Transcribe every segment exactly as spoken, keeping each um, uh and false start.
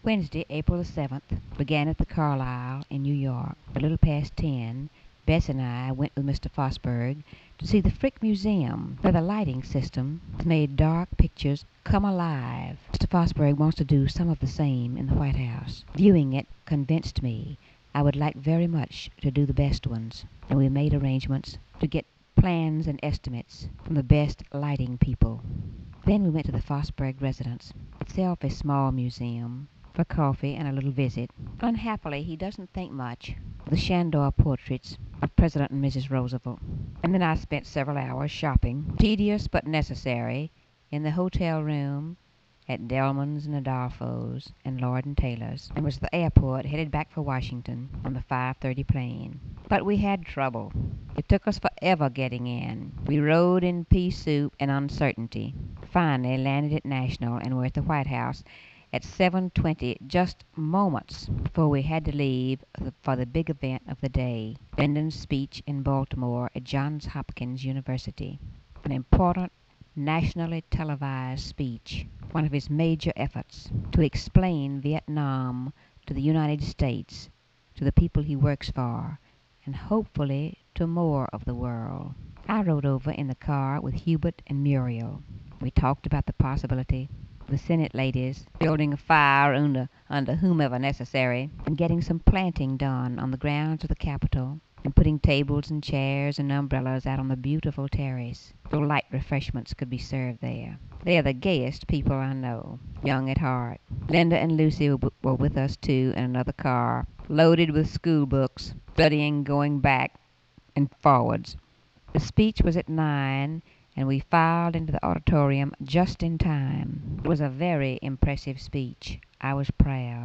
Wednesday, April the seventh, began at the Carlisle in New York. A little past ten, Bess and I went with Mister Fosberg to see the Frick Museum, where the lighting system has made dark pictures come alive. Mister Fosberg wants to do some of the same in the White House. Viewing it convinced me I would like very much to do the best ones, and we made arrangements to get plans and estimates from the best lighting people. Then we went to the Fosberg residence, itself a small museum, for coffee and a little visit. Unhappily, he doesn't think much of the Shandor portraits of President and Missus Roosevelt. And then I spent several hours shopping, tedious but necessary, in the hotel room at Delman's and Adolfo's and Lord and Taylor's, and was at the airport headed back for Washington on the five thirty plane. But we had trouble. It took us forever getting in. We rode in pea soup and uncertainty. Finally landed at National and were at the White House at seven twenty, just moments before we had to leave for the big event of the day, Lyndon's speech in Baltimore at Johns Hopkins University. An important, nationally televised speech, one of his major efforts to explain Vietnam to the United States, to the people he works for, and hopefully to more of the world. I rode over in the car with Hubert and Muriel. We talked about the possibility the Senate ladies building a fire under, under whomever necessary, and getting some planting done on the grounds of the Capitol, and putting tables and chairs and umbrellas out on the beautiful terrace, so light refreshments could be served there. They are the gayest people I know, young at heart. Linda and Lucy were with us, too, in another car, loaded with school books, studying going back and forwards. The speech was at nine, and we filed into the auditorium just in time. It was a very impressive speech. I was proud.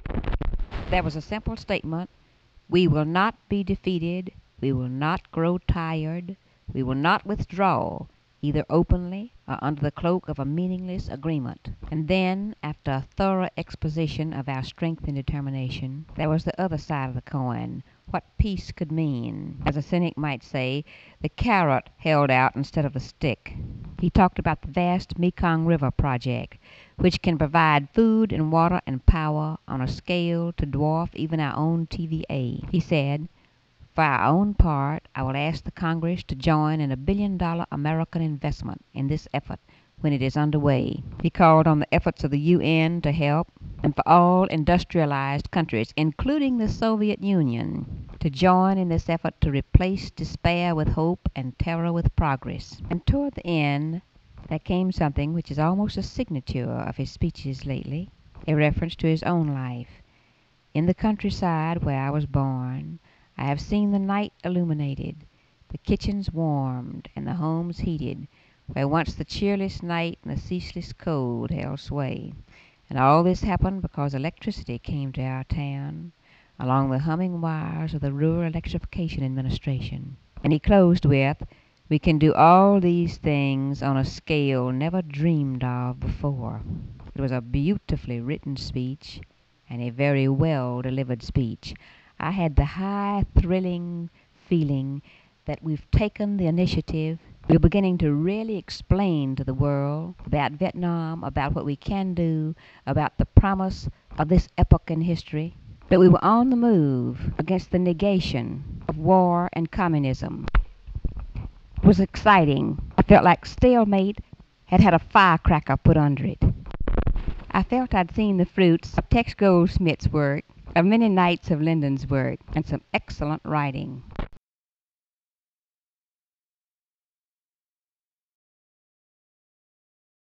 There was a simple statement: we will not be defeated, we will not grow tired, we will not withdraw, either openly or under the cloak of a meaningless agreement. And then, after a thorough exposition of our strength and determination, there was the other side of the coin, what peace could mean. As a cynic might say, the carrot held out instead of the stick. He talked about the vast Mekong River project, which can provide food and water and power on a scale to dwarf even our own T V A. He said, "For our own part, I will ask the Congress to join in a billion-dollar American investment in this effort when it is underway." He called on the efforts of the U N to help, and for all industrialized countries, including the Soviet Union, to join in this effort to replace despair with hope and terror with progress. And toward the end, there came something which is almost a signature of his speeches lately, a reference to his own life. "In the countryside where I was born, I have seen the night illuminated, the kitchens warmed, and the homes heated, where once the cheerless night and the ceaseless cold held sway. And all this happened because electricity came to our town, along the humming wires of the Rural Electrification Administration." And he closed with, "We can do all these things on a scale never dreamed of before." It was a beautifully written speech, and a very well-delivered speech. I had the high, thrilling feeling that we've taken the initiative. We're beginning to really explain to the world about Vietnam, about what we can do, about the promise of this epoch in history. That we were on the move against the negation of war and communism. It was exciting. I felt like stalemate had had a firecracker put under it. I felt I'd seen the fruits of Tex Goldsmith's work, of many nights of Lyndon's work, and some excellent writing.